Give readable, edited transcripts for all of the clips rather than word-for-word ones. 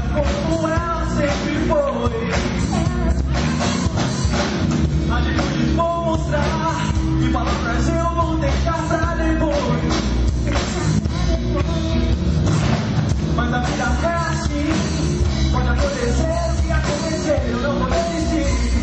como ela sempre foi. Atitudes vou mostrar e palavras eu vou deixar pra depois. Mas a vida é assim, pode acontecer o que acontecer, eu não vou desistir.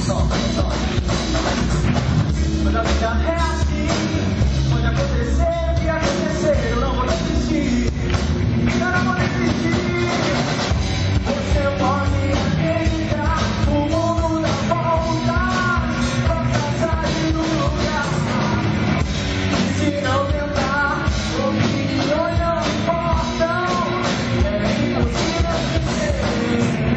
Mas a vida é assim, pode acontecer o que acontecer, eu não vou desistir. Eu não vou desistir. Você pode acreditar, o mundo dá volta, pra sair do lugar. E se não tentar, opiniões não importam. É impossível vencer,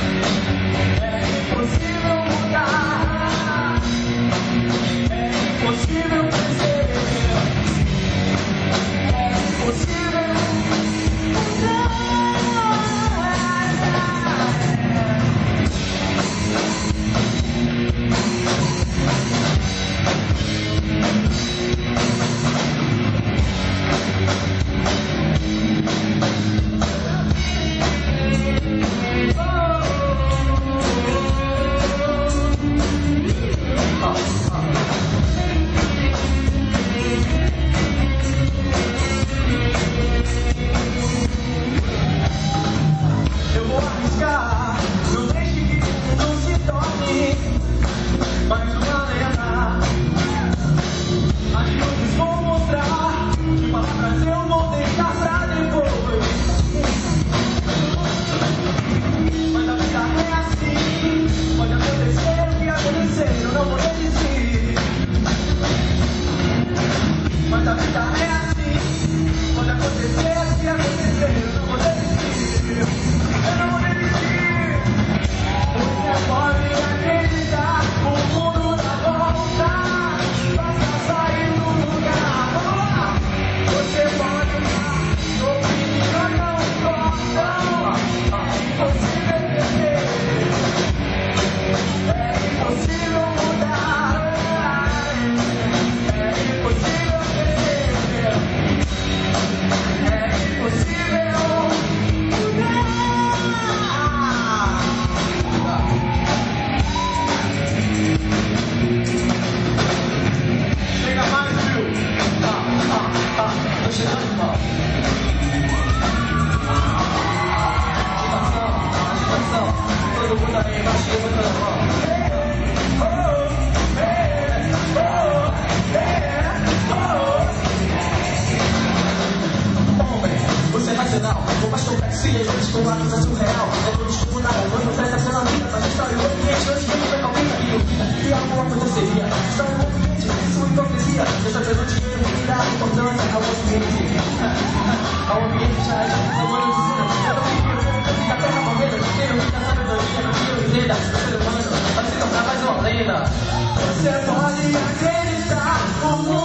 é impossível mudar, é impossível vencer, é impossível mudar. Eu vou arriscar, não deixe que o mundo se torne mais uma lenda. Atitudes vou mostrar, e palavras eu vou deixar pra depois. Mas a vida é assim, pode acontecer o que acontecer, eu não vou desistir. Mas a vida é assim, pode acontecer o que acontecer, eu não vou desistir. Eu não vou desistir. Você pode acreditar, o mundo dá volta, basta sair do lugar. Vamos lá! Você pode mudar, sua opinião não importa. É impossível vencer, é impossível mudar, é impossível vencer, é impossível mudar. Chega mais, viu? Tô chegando, irmão. Agitação, todo mundo aí embaixo levantando a mão. Homem, você é racional, por mais complexo e às vezes com lápis é surreal. É tudo descomunal, quando presta pela vida, mas história e ambiente, antes que foi calminha e algo aconteceria. Está um ambiente, sua hipocrisia, eu só pelo dinheiro e dá importância ao ambiente. Ao ambiente já é humano dizendo, eu não queria ver a terra morrendo, quero muita sabedoria, não quero entender o ser humano, vai se tornar mais uma lenda. Você pode acreditar, o mundo